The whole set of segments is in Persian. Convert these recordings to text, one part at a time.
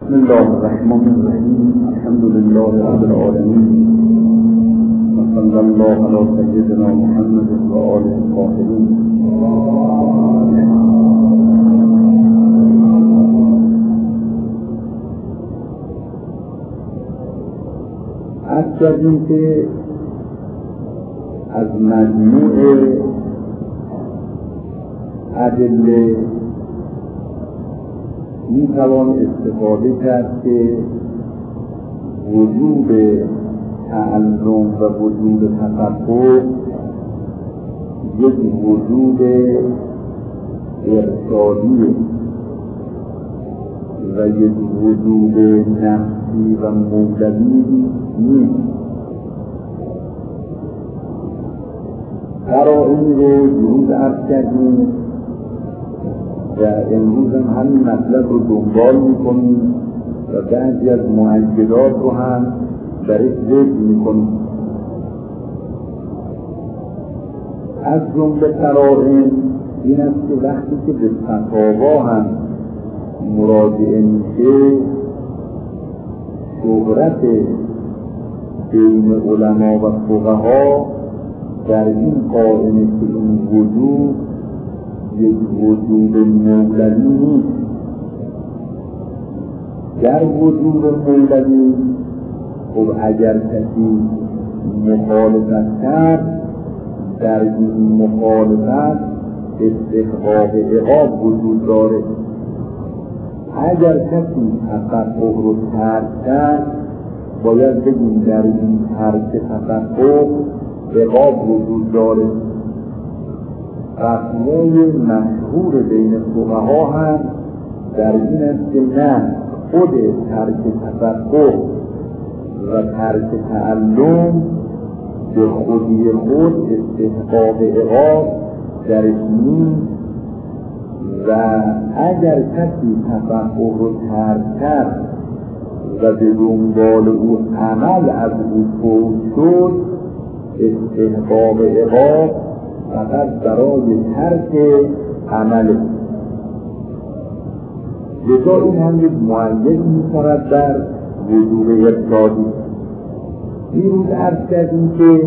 بسم الله الرحمن الرحیم. الحمد لله رب العالمین و صلی الله علی سیدنا محمد و آله الطاهرین. عرض کردیم که از مجموع ادله می توان استفاده کرد که وجوب تعلم و وجوب تفقه یک وجوب ارشادی و یک وجوب نفسی و مولوی نیست. قرائن رو جهود عرض کردیم و امروز هم همین مطلب رو دنبال میکنیم و بعضی از مؤکدات رو هم برش ذکر میکنیم. از جمله قرائن این است که وقتی که به فتاوا هم مراجعه میشه، شهرت بین علما و فقها در این قائمه که این وجود یک وجود مولوی نیست. در وجود مولوی خب اگر کسی مخالفت کرد، در این مخالفت استحقاق عقاب وجود داره. اگر کسی تفقه رو ترک کرد، باید بگیم در این ترک تفقه عقاب وجود داره. فتوای مشهور بین فقها هم در این است که نه، خود ترک تفقه و ترک تعلم به خودی خود استحقاق عقاب درش نیست و اگر کسی تفقه رو ترک کرد و به دنبال او عمل از او فوت شد، استحقاق عقاب فقط برای ترک عمله. لذا این هم یک معید می‌کند در وجوب ارشادی. دیروز عرض کردیم که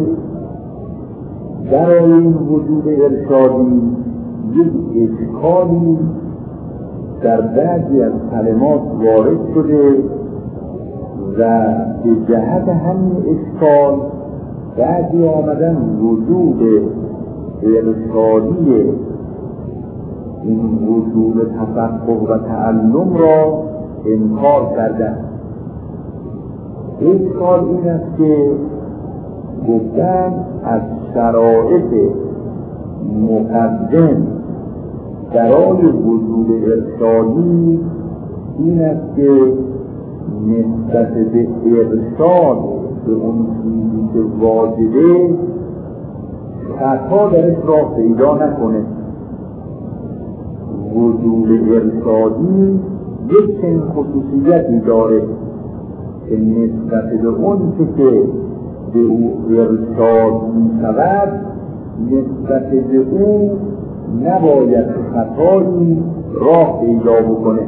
برای این وجوب ارشادی یک اشکالی در بعضی از کلمات وارد شده و به جهت همین اشکال بعضی آمدن وجوب ارشادی این وجوب تفقه و تعلم را انکار کردن. اشکال این است که گفتن از شرایط مقدم برای وجوب ارشادی این است که نسبت به ارشاد به اون چیزی که واجبه خطا درش راه پیدا نکنه. وجوب ارشادی یک چنین خصوصیتی داره که نسبت به اون که به او ارشاد می شود، نسبت به او نباید خطایی راه پیدا بکنه.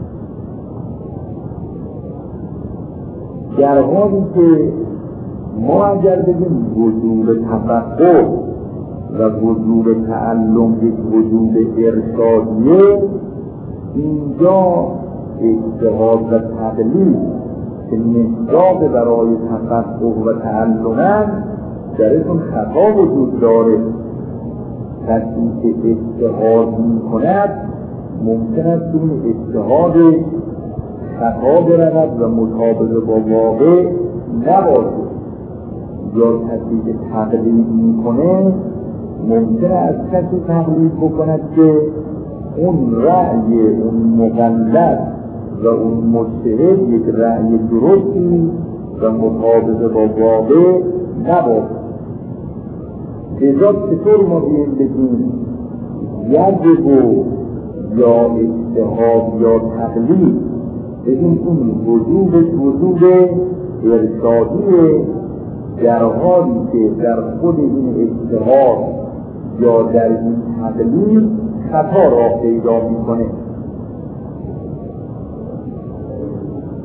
در حالی که ما اگر بگیم وجوب تفقه و وجوب تعلم یک وجوب ارشادیه، اینجا اجتهاد و تقلید که مصداق برای تفقه و تعلم درشون خطا وجود داره. کسی که اجتهاد می کند ممکن است این اجتهاد خطا برود و مطابق با واقع نباشه، یا کسی که تقلید می کنه ممکن از کسی تقلید بکند که اون رأی اون مقلد و اون مجتهد یک رأی درستی و مطابق با واقع نباشه. لذا چطور ما بگیم یجب یا اجتهاد یا تقلید؟ بگیم این وجوب ارشادیه، در حالی که در خود این اجتهاد یا در این تقلید خطا را پیدا میکنه.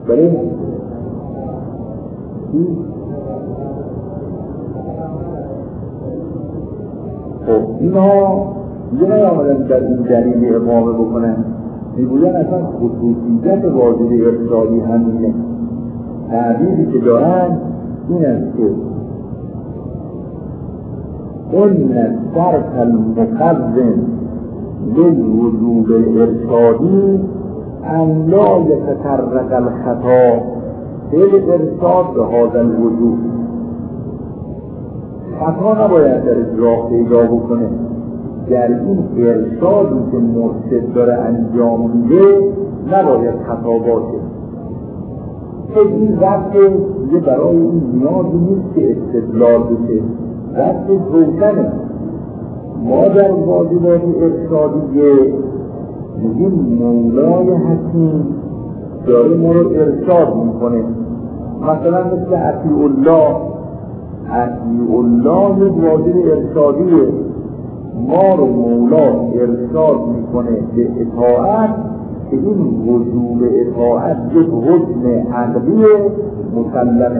برای خب اینا دیگه نیامدن در این دلیل اقامه بکنن، میگوین اصلا خصوصیت واجد ارشادی همینه. تعبیری که دارن این است که ان صرف المقرن للوجوب الارشادی ان لا يتطرق الخطا بالارشاد بهذا الوجوب. خطا نباید در راه پیدا بکنه در این ارشادی که مرشد داره انجام میده، نباید خطا باشه. این وقت دیگه برای این نیازی نیست که استدلال بشه، وقت روشنه. ما در واجبات ارشادیه میگیم مولای حکیم داره ما رو ارشاد میکنه. مثلا مثل اطیع الله یک واجب ارشادیه، ما رو مولا ارشاد میکنه به اطاعت که این وجوب اطاعت یک حکم عقلی مسلمه.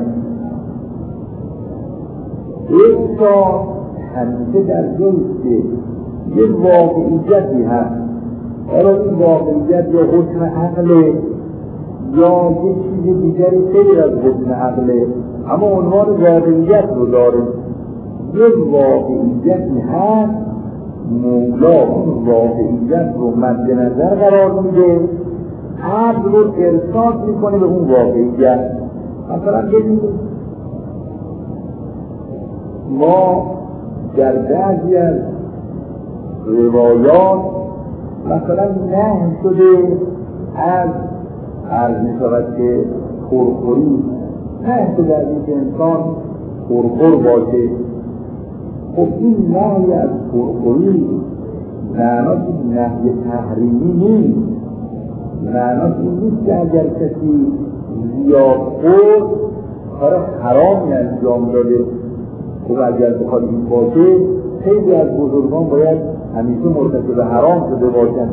ارشاد همیشه در جاییست که یک واقعیتی هست، حالا این واقعیت یا حکم عقله یا یک چیز دیگری غیر از حکم عقله، اما عنوان واقعیت رو داره. یک واقعیتی هست، مولا اون واقعیت رو مد نظر قرار میده، عقل رو ارشاد میکنه به اون واقعیت. مثلا ببینید ما در بعضی از روایات مثلا نهی شده از عرض میشود که خورخوری، نهی شده از این که انسان خورخور باشه. خب این نهی از خورخوری معناش نهی تحریمی نیست، معناش این نیست که اگر کسی زیاد خورد کار حرامی انجام داده. خب اگر بخواد این باشه خیلی از بزرگان باید همیشه مرتکب حرام شده باشند.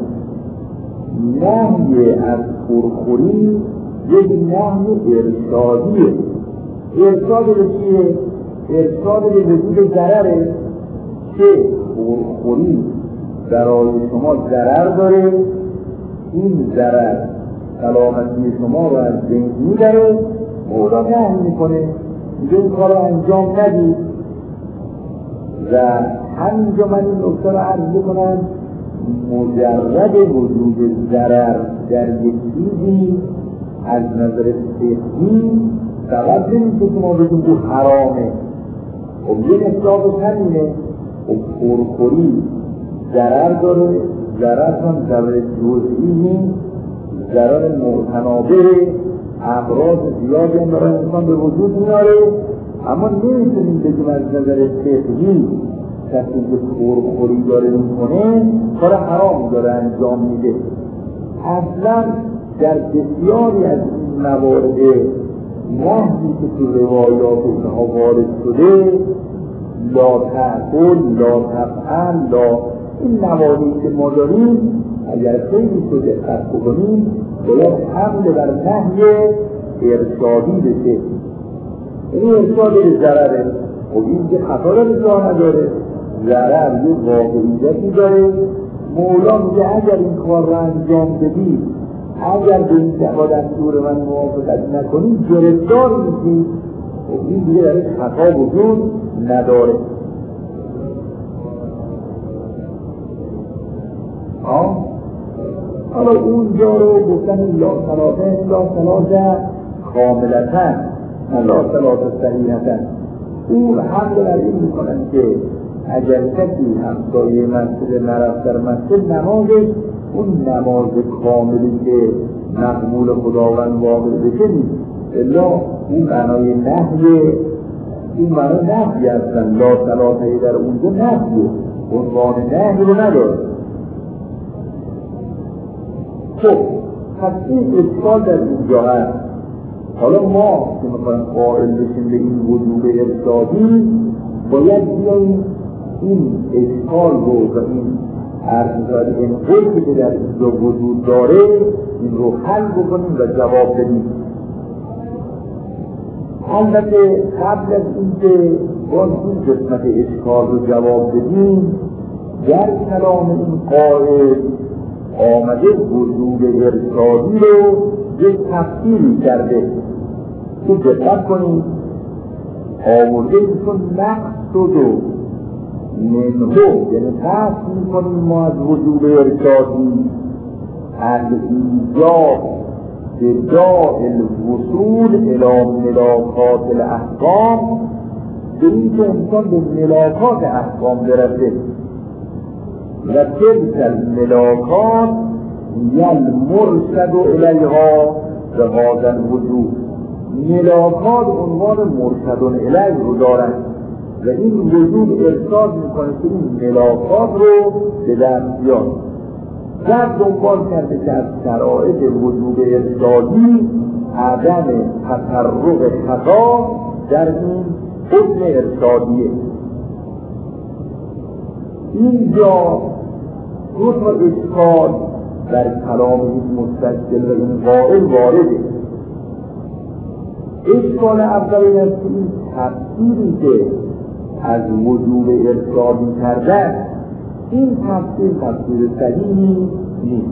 نهی از خورخوری یک نهی ارشادیه. ارشاد به چیه؟ ارشاد به وجود ضرره که خورخوری برای شما ضرر داره، این ضرر سلامتی شما رو از بین میبره، مولا نهی میکنه میگه این کار رو انجام ندید. و همینجا من این نکته رو عرض بکنم، مجرد وجود ضرر در یک چیزی از نظر فقهی سبب نمیشه که ما بگیم که حرامه. خب یه اصلاحش همینه. خب خورخوری ضرر داره، ضرر هم ضرر جزئی نیست، ضرر معتنابه، امراض زیادی هم برای انسان به وجود میاره، اما نمیتونیم بگیم از نظر فقهی کسی که خورخوری داره میکنه کار حرام داره انجام میده. اصلا در بسیاری از این موارد نهی که تو روایات اینها وارد شده، لا تأکل، لا تفعل، لا، این نواهی که ما داریم اگر خیلی تو دقت بکنیم باید حمل بر نهی ارشادی بشه. این ارشاد به ضرره. خب این که خطا را جا نداره، ضرر یه واقعیتی داره. مولا میگه اگر این کار را انجام بدید، اگر به این دستور من موافقت نکنید گرفتار میشید. خب این دیگه درش خطا وجود نداره. حالا اونجا رو گفتن لا صلاة کاملتاً، لا صلاة صحیحتاً. اون حمل بر این میکنن که اگر کسی همسایه مسجد نرفت در مسجد، نمازش اون نماز کاملی که مقبول خداوند واقع بشه نیست. الا اون معنای نهی، این معنای نهی هستن. لا صلاة در اونجا نهیه، عنوان نهی رو نداره. خب پس این اشکال در اینجا هست. حالا ما که میخوایم قائل بشیم به این وجوب ارشادی، باید بیاییم این اشکال رو و این این قلقی که در اینجا وجود داره این رو حل بکنیم و جواب بدیم. البته قبل از اینکه باز این قسمت اشکال رو جواب بدیم، در کلام این قائل آمده وجود ارشادی رو یک تفسیری کرده که دقت کنید آورده ایشون مقصد و منهو، یعنی قصد میکنیم ما از وجود ارشادی الایجاب بداء الوصول الى ملاکات الاحکام، به این که انسان به ملاکات احکام برسه و تلک الملاکات یلمرشد الیها به هذا الوجود. ملاکات عنوان مرشد الیه رو دارند و این وجود ارشاد میکنه که این ملاکات رو به دست بیاد. در دنبال کرده که از شرایط وجود ارشادی عدم تطرق خطا در این حکم ارشادیه. اینجا دو تا اشکال در کلام این مستشکل و این قائل وارده. اشکال اول این است که این تفسیری که از وجود ارشادی کردن، این تفسیر صحیحی نیست.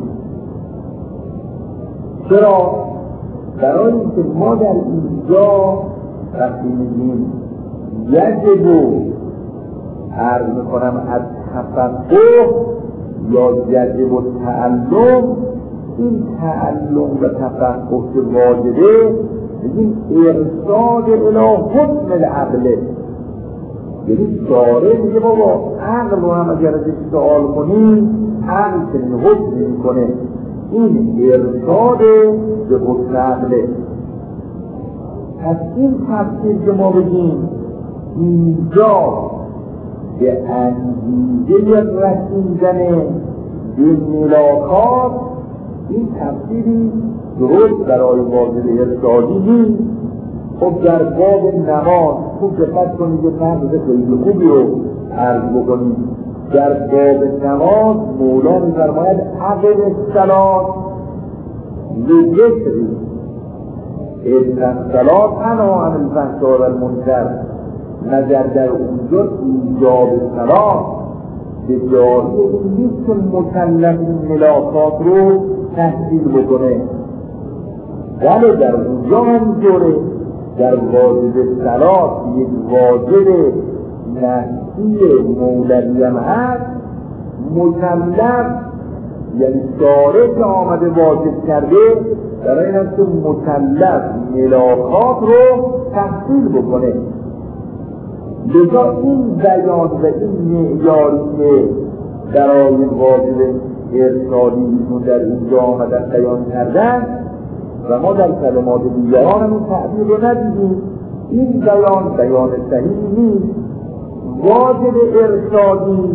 چرا؟ برای اینکه ما در اینجا وقتی میگیم یجب عرض میکنم از تفقه یا یجب تعلم، این تعلم و تفقه که واجبه میگیم ارشاد الی حکم العقل. یعنی داره میگه بابا عقل رو هم اگر ازش سوال کنی عقل چنین حکم میکنه، این ارشاد به حکم عقله. پس این تفسیر که ما بگیم اینجا به انگیزه رسیدن به ملاکات، این تفسیری درست برای واجب ارشادی نیست. خب در باب نماز خوب دقت کنید، یه نقض خیلی خوبی رو عرض بکنید. در باب نماز مولا می‌فرماید عقب الصلاة لذکری ان الصلاة تنهی عن الفحشاء والمنکر. نظر در اونجا ایجاب صلاة به جاری این نیست که مکلف این ملاکات رو تحصیل بکنه، ولی در اونجا همینطوره. در واجب صلاة یک واجب نفسی مولوی هم هست، مکلف یعنی شارع که آمده واجب کرده برای این هست که مکلف ملاکات رو تحصیل بکنه. لذا این بیان و این معیاری که برای واجب ارشادی در اینجا آمدن بیان کردن و ما در کلمات دیگران این تعبیر رو ندیدیم، این بیان صحیح نیست. واجب ارشادی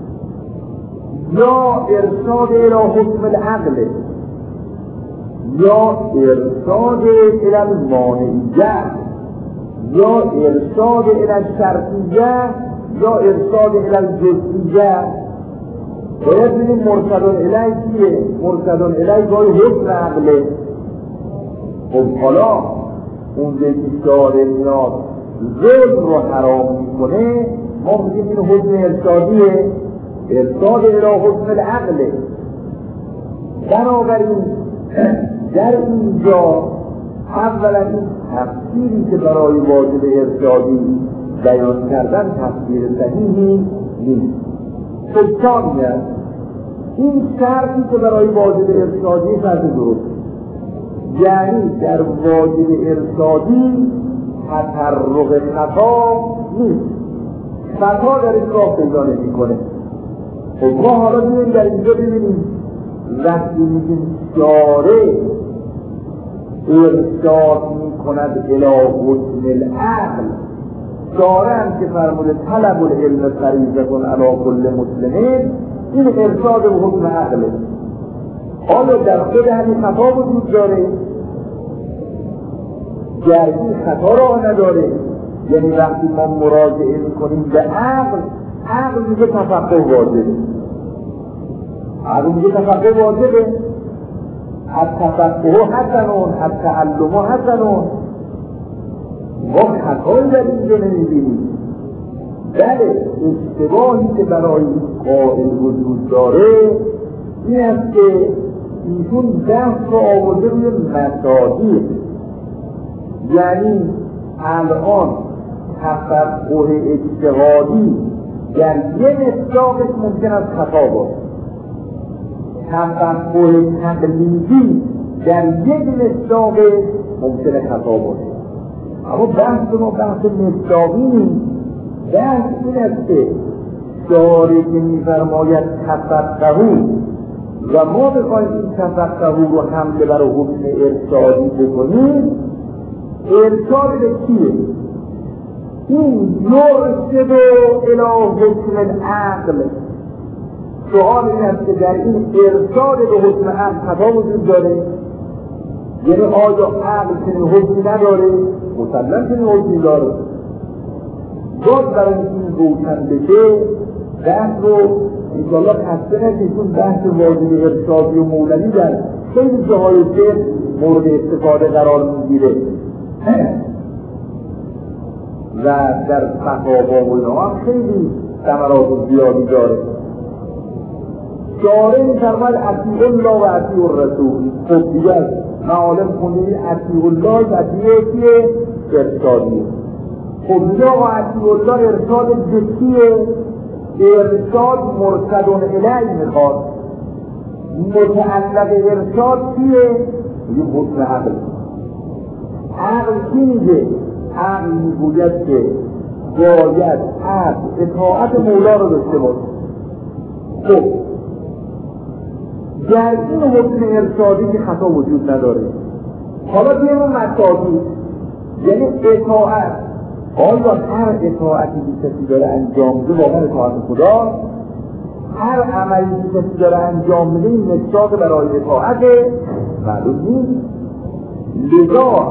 یا ارشاد الی حکم العقل یا ارشاد الی المانعیه یا ارشاد الی الشرطیه یا ارشاد الی الجزئیه. باید ببینیم مرشد الیه کیه؟ مرشد الیه گاهی حکم عقله. خب حالا اون که شارع میاد ظلم رو حرام میکنه، ما میگیم این حکم ارشادیه، ارشاد الی حکم العقل. بنابراین در اینجا اولا این تفسیری که برای واجب ارشادی بیان کردن تفسیر صحیحی نیست. خب ثانیاً این شرطی که برای واجب ارشادی فرض درست، یعنی در واجب ارشادی تطرق خطا نیست، خطا در این راه پیدا نمی‌کنه. خب ما حالا بیاییم در اینجا ببینیم وقتی میگیم شارع ارشاد میکند الی حکم العقل، شارع هم که فرموده طلب العلم فریضة علی کل مسلم، این ارشاد به حکم عقله. حالا در خود همین خطا وجود داره، گردی خطا را نداره. یعنی وقتی ما مراجعه میکنیم به عقل، عقل میگه تفقه واجبه، عقل میگه تفقه واجبه، از تفقه حسنون، از تعلم حسنون. ما خطایی در اینجا نمیبینیم. بله اشتباهی که برای قائل وجود داره این است که ایشون بحث رو آورده روی مصادیق، یعنی الان تفقه اجتهادی در یه مصداقش ممکن است خطا باشه، تفقه تقلیدی در یک مصداقش ممکنه خطا باشه. اما بحث ما بحث مصداقی نیست. بحث این است که شارع که می‌فرماید تفقهوا و ما بخوایم این تفقهوا رو حمله بر حکم ارشادی بکنیم، ارشاد به کیه؟ این یرشد الی حکم العقل. سؤال این است که در این ارشاد به حکم عقل خطا وجود داره؟ یعنی آیا عقل چنین حکمی نداره؟ مسلم چنین حکمی داره. باز برای این روشن بشه بحث رو انشاءالله خسته نشید. بحث واجب ارشادی و مولوی در خیلی جاهای فقه مورد استفاده قرار میگیره و در فتاوا و اینا هم خیلی ثمرات زیادی داره. شارع می‌فرماید اطیعوا الله و اطیعوا الرسول. خب دیگر معالم خونی اطیعوا الله و اطیعوا کیه؟ ارشادیه. خب دیگه آقا اطیعوا الله ارشاد به کیه؟ ارشاد مرشد الیه میخواد. متعلق ارشاد کیه؟ یه حکم عقل. عقل کی میگه؟ عقل میگوید که باید عقل اطاعت مولا رو داشته باشه. خب در این حکم ارشادی که خطا وجود نداره. حالا بیایم اون مصادیق، یعنی اطاعت. آیا هر اطاعتی که کسی داره انجام میده واقعا اطاعت خدا؟ هر عملی که کسی داره انجام میده این مصداق برای اطاعت معلوم نیست. لذا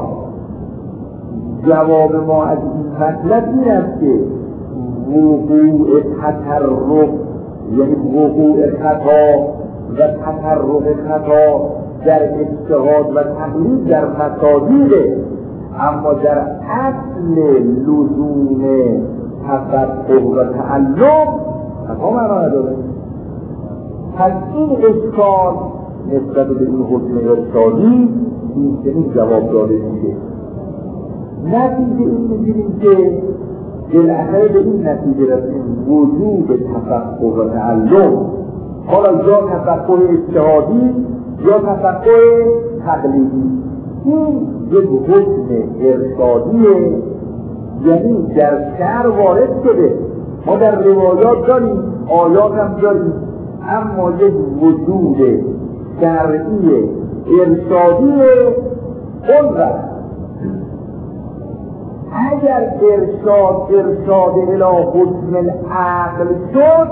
جواب ما از این مطلب این است که وقوع تطرق، یعنی وقوع خطا و تطرق خطا در اجتهاد و تقلید در مصادیقه، اما در اصل لزوم تفقه و تعلم خطا معنا نداره. پس این اشکال نسبت به این حکم ارشادی این جواب داده میشه. نتیجه این میگیریم که بالاخره به این نتیجه رسیم وجود تفقه و تعلم، حالا یا تفقه اجتهادی یا تفقه تقلیدی، این یک حکم ارشادیه، یعنی در شرع وارد شده. ما در روایات داریم، آیات هم داریم، اما یک وجود شرعی ارشادی اون رفت. اگر ارشاد الی حکم العقل شد،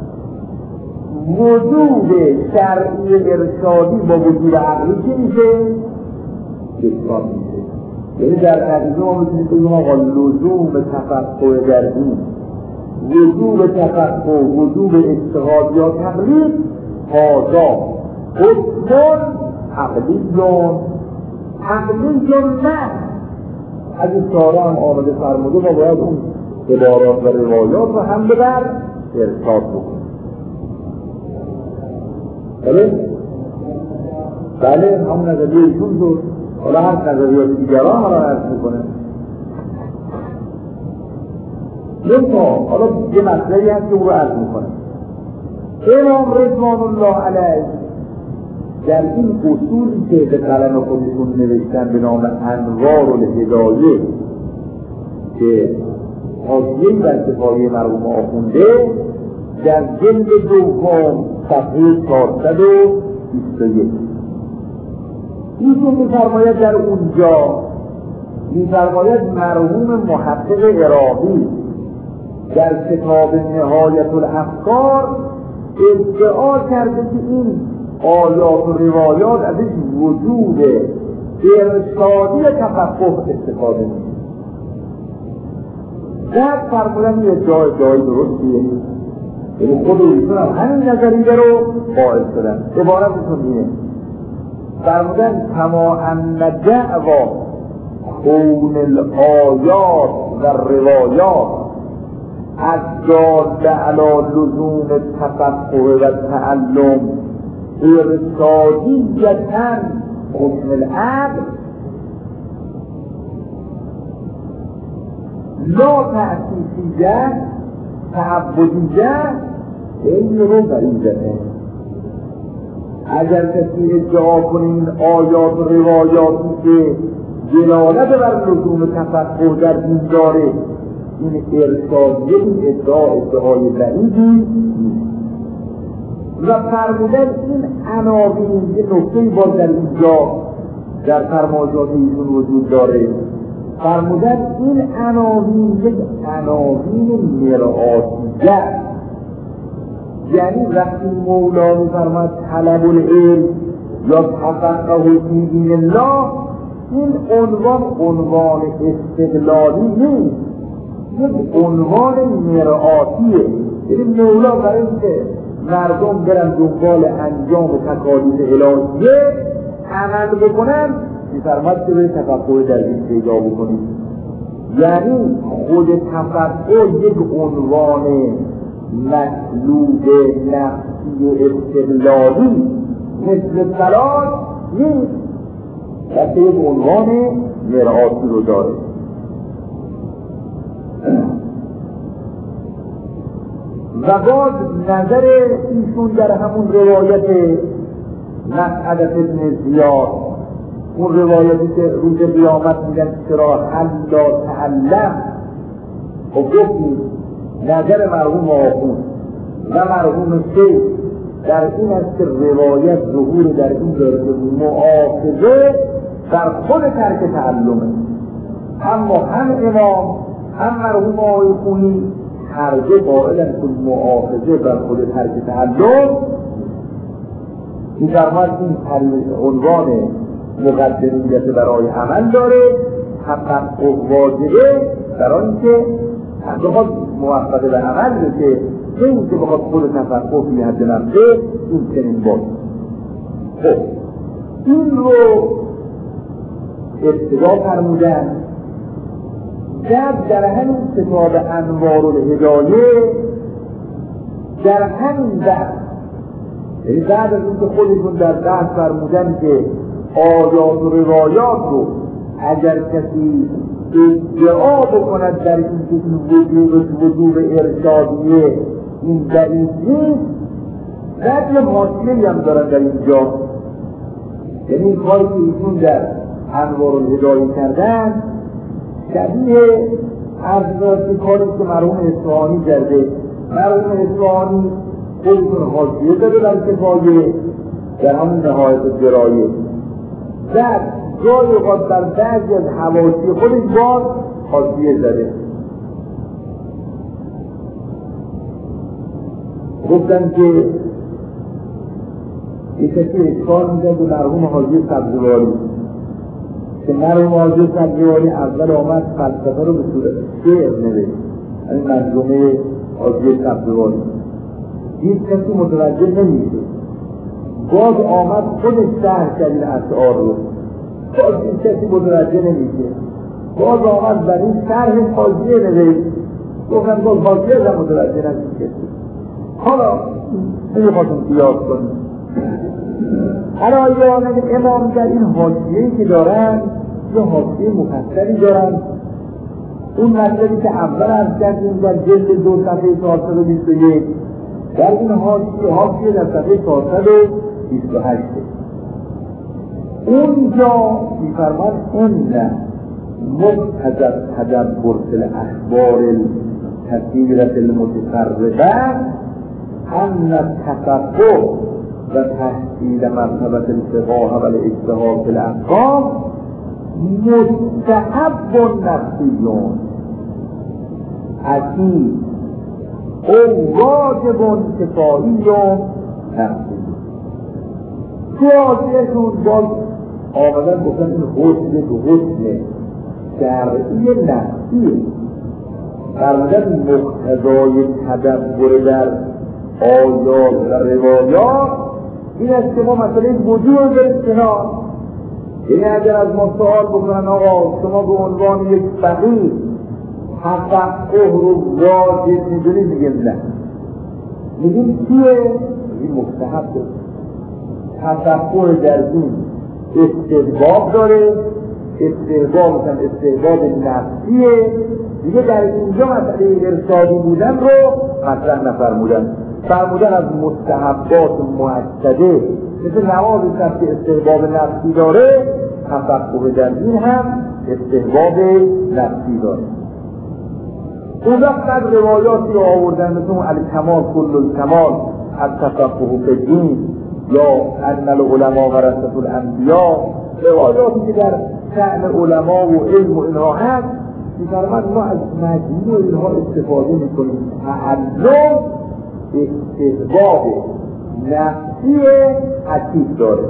وجود شرعی ارشادی با وجود عقلی چی میشه؟ اشکال میشه. یعنی در نتیجه ما میتونیم بگیم آقا لزوم تفقه در این، وجود تفقه، وجود اجتهاد یا تقلید، هذا حکم عقلیون نه. از این ساره هم آمده فرموده ما باید اون عبارات و روایات رو هم ببر ارشاد بکنیم. بله همون نظریه ایشون شد. حالا هر نظریات دیگران را عرض میکنه. حالا یه مسئله هست که او رو عرض میکنه. امام رضوان الله علیه در این اصولی که به قلم خودشون نوشتن به نام انوار الهدایه که حاشیه‌ای بر کفایه مرحوم آخونده، در جلد دوم صفحه 421 ایشون می‌فرماید در اونجا می‌فرماید مرحوم محقق عراقی در کتاب نهایت الافکار ادعا کرده که این آیات و روایات ازش وجود ارشادی تفقه استفاده میشه. در فرمودن یه جای درستیه، یعنی خود ایشون هم همین نظریه رو قائل شدن. عبارتشون اینه، فرمودن کما ان دعوا کون الآیات و روایات از داده علی لزوم تفقه و تعلم ارشادیتاً حکم العقل لا تأسیسیه تعبدیه این رو بریده. اگر کسی ادعا کنه این آیات و روایاتی که دلالت بر لزوم تفقه در دین داره این ارشادیه، این ادعای بعیدی و فرمودن این عناوین یه نکته‌ای باز در اینجا در فرمایشات ایشون وجود داره. فرمودن این عناوین یک عناوین مرآتیه، یعنی وقتی مولا می‌فرماید طلب العلم یا تفقه فی دین الله، این عنوان استقلالی نیست، یک عنوان مرآتیه. یعنی مولا برای اینکه مردم برن دنبال انجام تکالیف الهیه عمل بکنن می‌فرماید که برید تفقه در این پیدا بکنید. یعنی خود تفقه یک عنوان مطلوب نفسی استقلالی مثل صلاح نیست، بلکه یک عنوان مرآتی رو داره. و باز نظر ایشون در همون روایت مسعدة ابن زیاد، اون روایتی که روز قیامت میگن چرا حلا تعلم، و گفتیم نظر مرحوم آخوند و مرحوم شیخ در این است که روایت ظهور در این داره که محافظه در خود ترک تعلمه. اما هم امام هم مرحوم آقای خونی هر دو قائلن که محافظه بر خود ترک تعلم می‌فرماید این عنوان مقدمیت برای عمل داره، تفقه واجبه برای اینکه بخواد موفق به عمل بشه، نه اینکه بخواد خود تفقه فی حد نفسه این چنین باشه. خب این رو ابتدا فرمودن. در همین کتاب انوار الهدایه در همین بحث، یعنی بعد از اینکه خودشون در بحث فرمودن که آیات و روایات رو اگر کسی ادعا بکند در این وجوب ارشادیه این دلیل نیست، بعد یه حاصلی هم دارن در اینجا. یعنی این کاری که ایشون در انوار الهدایه کردن شبیه از کاری که مرحوم اصفهانی کرده. مرحوم اصفهانی خودشون حاصله داده در کفایه در همون نهایت جرایه، بعد جای اوقات در بعضی از حواسی خودش باز حاصله زده. گفتن که یک کسی اشکال میده به مرحوم حاجی سبزواری که مرحوم حاجی سبزواری اول آمد فلسفه رو به صورت شعر نوشت، این منظومه حاجی سبزواری، هیچ کسی متوجه نمیشه. باز آمد خودش شرح کرد این اشعار رو، باز هیچ کسی متوجه نمیشه. باز آمد بر این شرح حاجیه نوشت، گفتن باز حاجیه هم متوجه نمیشه. حالا نمیخواستم قیاس کنیم. هر امام در این حاشیه‌ای که دارن یه حاشیه مفصلی دارن. اون مطلبی که اول عرض کردیم در جلد 2 صفحه 421 در این حاشیه در صفحه 428 اونجا می‌فرماد ان مقتضى تدبر فی الاخبار الكثیرة المتفرقة ان التفقه و تحصیل مرتبه الفقه و الاجتهاد فی الاحکام مستحب نفسیون اکید او واجب کفاییون نفسی. تو آسیهشون باز آمدن گفتن این حسن تو حسن شرعی نفسیه. فرمودن مقتضای تدبر در آیات و روایات این است که ما مسئله وجود رو بریم کنار، یعنی اگر از ما سوال بکنن آقا شما به عنوان یک فقیه تفقه رو واجب میدونید؟ میگیم نه. میگیم چیه؟ میگیم مستحبه. تفقه در دین استحباب داره، استحباب مثلا استحباب نفسیه دیگه. در اینجا مسئله ارشادی بودن رو مطرح نفرمودن، فرمودن از مستحبات مؤکده مثل نماز که استحباب نفسی داره، تفقه در دین هم استحباب نفسی داره. اون وقت روایاتی رو آوردن مثل اون الکمال کل الکمال از تفقه فی الدین یا ان العلماء ورثة الانبیاء، روایاتی که در شأن علما و علم و اینها هست. می‌فرماید ما از مجموع اینها استفاده میکنیم. تعلم استحباب نفسی حدیث داره.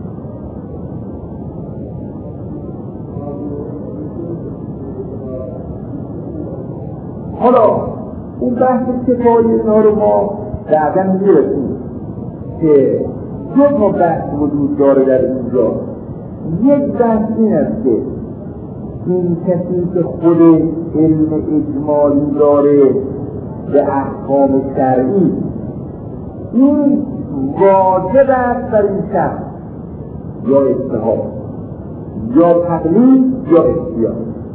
حالا اون بحث کفایی اینها رو ما بعدا میرسیم که دو تا بحث وجود داره در اینجا. یک بحث این است که این کسی که خود علم اجمالی داره به احکام شرعی، این واجب است در این شخص یا اجتهاد یا تقلید یا اختیار.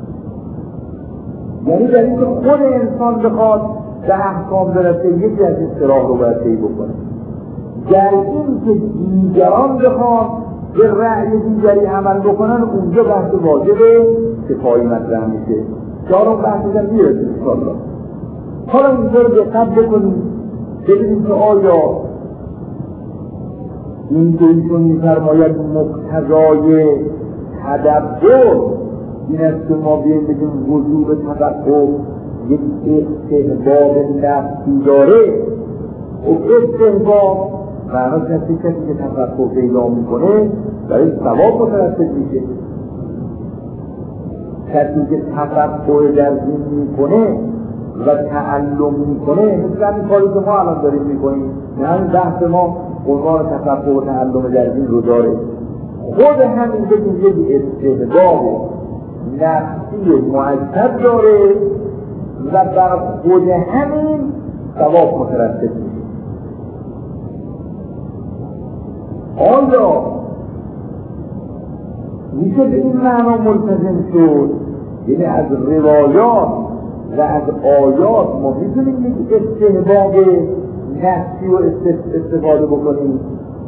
یعنی در این که خود انسان بخواد به احکام برسه یکی از این سراح رو باید طی بکنه. در این که دیگران بخواد به رأی دیگری عمل بکنن اونجا بحث واجب کفایی مطرح میشه. چهارم بحث دیگر میرسیم انشاءالله. حالا اینجا رو دقت بکنیم ببینیم که آیا این که ایشون میفرماید مقتضای تدبر این است که ما بیاییم بگیم وجوب تدبر یک استحباب نفسی داره. و استحباب معنی کسی که تفقه پیدا میکنه برای ثواب مترتب میشه. کسی که تفقه در دین میکنه و تعلم میکنه مثل همین کاری که ما الان داریم میکنیم، نه همین بحث ما عنوان تفقه و تعلم در دین رو داره. خود همین بگیم یک استحباب نفسی مؤکد داره و بر خود همین ثواب مترتب میشه. آیا میشه به این معنا ملتزم شد؟ یعنی از روایات و از آیات ما میتونیم یک استحباب نفسی رو استفاده بکنیم؟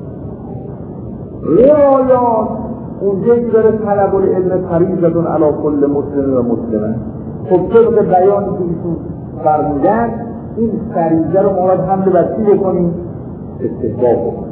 روایات اونجایی که داره طلب العلم فریضة علی کل مسلم و مسلمه، خب طبق بیانی که ایشون فرمودن این فریضه رو ما باید حمل بر چی بکنیم؟ استحباب بکنیم.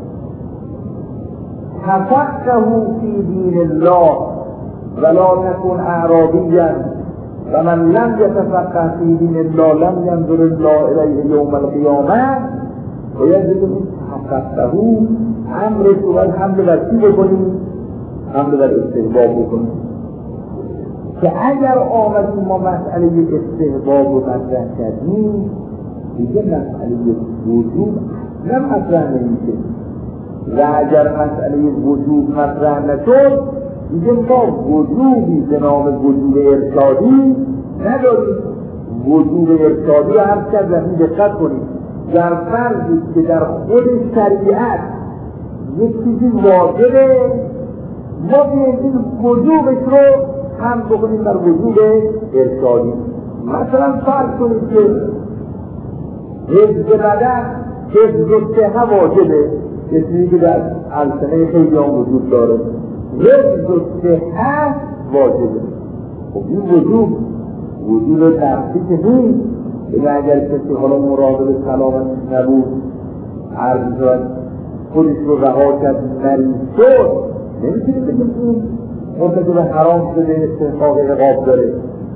تفقهوا فی دین الله ولا تكن اعرابیا و من لم یتفقه فی دین الله لم ینظر الله الیه یوم القیامه. و یجب تفقهوا امر رو باید حمل بر چی بکنیم؟ حمل بر استحباب بکنیم. که اگر آمدیم ما مسئله استحباب رو مطرح کردیم دیگه مسئله وجوب نه مطرح نمیشه. و اگر مسئله وجوب مطرح نشد دیگه ما وجوبی به نام وجوب ارشادی نداریم. وجوب ارشادی رو هم کرد دقت کنیم در فرضی که در خود شریعت یک چیزی واجبه ما بیاییم این وجوبش رو هم بکنیم در وجوب ارشادی. مثلا فرض کنید که حفظ بدن حفظ صحه واجبه، چیزی که در السنه خیلی هم وجود داره. حفظ صحه واجبه. خب این وجود نفسی که نیست. یعنی اگر کسی حالا مراقب سلامت نبود عرض شد خودش رو رها کرد مریض شد نمیتونیم بگیم این مرتکب حرام شده استحقاق عقاب داره.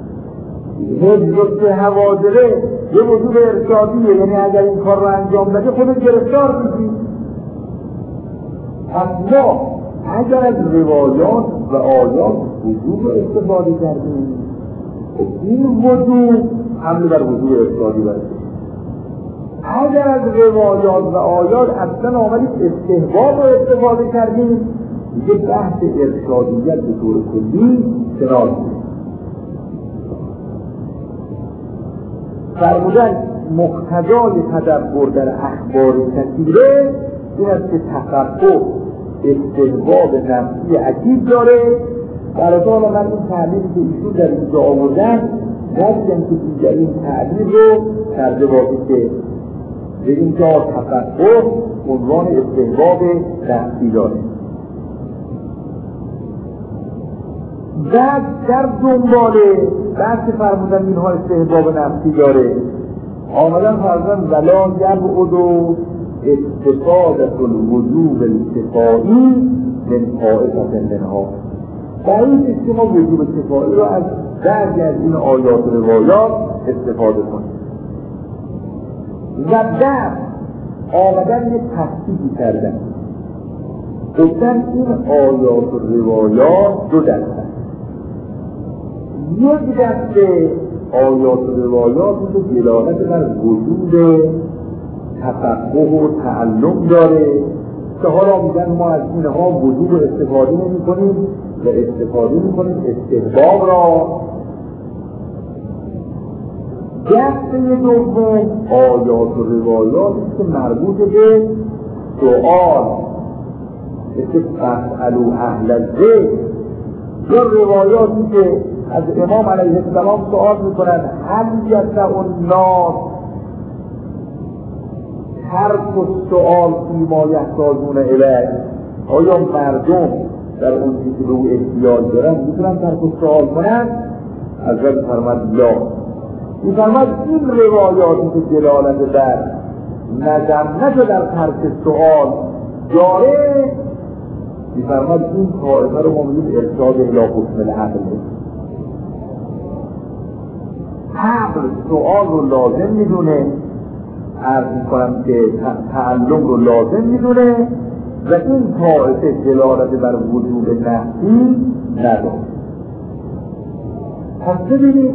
حفظ صحه واجبه یه وجود ارشادیه، یعنی اگر این کار رو انجام بده خودش گرفتار میشی. پس ما اگر از روایات و آیات وجود استفاده کردیم این وجود حمل بر وجود ارشادی برده. اگر از روایات و آیات اصلا آمدید استحباب رو استفاده کردیم دیگه بحث ارشادیت به طور کلی کنار میره. فرمودن مقتضای تدبر در اخبار کثیره این است که تفقه استحباب نفسی عجیب داره. برای من این تعبیری که ایشون در اینجا آوردن ندیدم که دیگر این تعبیر رو کرده باشی که به اینجا تفقه عنوان استحباب نفسی داره. بعد در دنبال بحث فرمودن اینها استحباب نفسی داره آمدن فرمودن ولا یبعد استفادة الوجوب الاتفاقی من طائفة منها. بعید است که ما وجوب اتفاقی رو از بعضی از این آیات و روایات استفاده کنیم. و بعد آمدن یک تفصیلی کردن گفتن این آیات و روایات دو دسته. یک دسته آیات و روایات رو دلالت بر وجود تفقه و تعلم داره که حالا میگن ما از اینها وجود استفاده نمی کنیم و استفاده می کنیم استحباب را. دسته دوم آیات و روایاتی که مربوط به سؤال مثل فاسألوا اهل الذکر یا روایاتی که از امام علیه السلام سؤال میکنند هل یسع الناس ترک السؤال فیما یحتاجون الیه. آیا مردم در اون چیزی که به او احتیاج دارن میتونن ترک السؤال کنند؟ حضرت فرمود لا. میفرماد این روایاتی که دلالت بر نظر در ترک سؤال داره میفرماد این طائفه رو ما میگیم ارشاد الی حکم العقل. عقل سؤال رو لازم میدونه، عرض میکنم که تعلم رو لازم میدونه و این طائفه دلالت بر وجود نفسی نداره. پس ببینید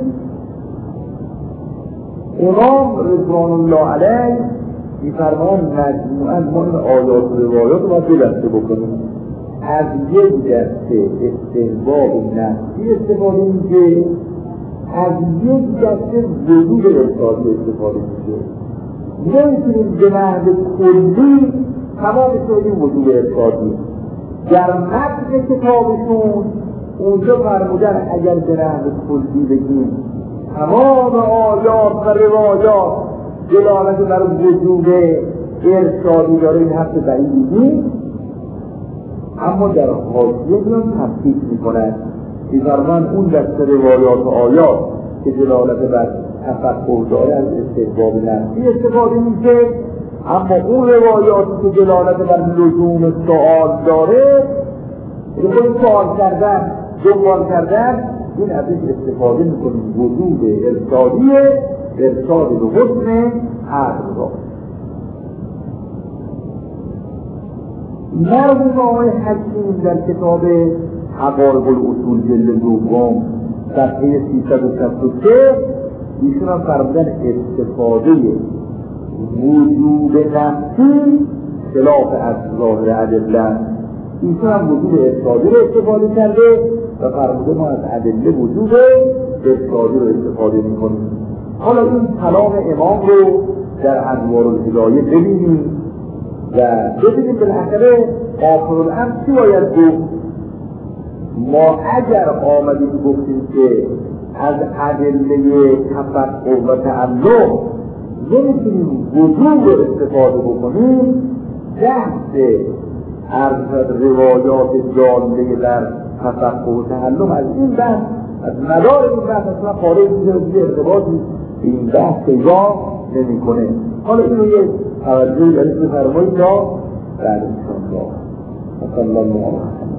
امام رضوان الله علیه میفرمان مجموعاً ما این آیات و روایات رو باید دو دسته بکنیم. از یک دسته استحباب نفسی استفاده میشه، از یک دسته وجود ارشادی استفاده میشه. نمیتونیم به نحو کلی تمام سوی وجود ارشادی در متن کتابشون اونجا فرمودن اگر به نحو کلی بگیم تمام آیات و روایات دلالت بر وجود ارشادی داره این حرف بعیدی نیست، اما در حاشیه هم تفصیل میکنن می‌فرمایند اون دسته روایات و آیات که دلالت بر تفقه داره از استحباب نفسی استفاده میشه، اما اون روایاتی که دلالت بر لزوم سؤال داره رو سؤال کردن دنبال کردن این ازش استفاده میکنیم وجود ارشاد به حکم عقل را. مرحوم آقای حکیم در کتاب حقایق الاصول جلد دوم صفحه 363 ایشون هم فرمودن استفاده وجود نفسی خلاف از ظاهر ادله. ایشون هم وجود ارشادی رو استفاده کرده و فرموده ما از ادله وجود ارشادی رو استفاده میکنیم. حالا این کلام امام رو در انوار الهدایه ببینیم و ببینیم بالاخره آخر الامر چی باید گفت. ما اگر آمدیم گفتیم که از ادله تفقه و تعلم نمیتونیم وجود رو استفاده بکنیم، بحث عرض روایات جالبه در تفقه و تعلم از این بحث از مدار این بحث اصلا خارج میشه، ارتباطی این بحث پیدا نمیکنه. حالا این رو یک توجهی دارید بفرمایید تا بعد انشاءالله. صلی الله علیه و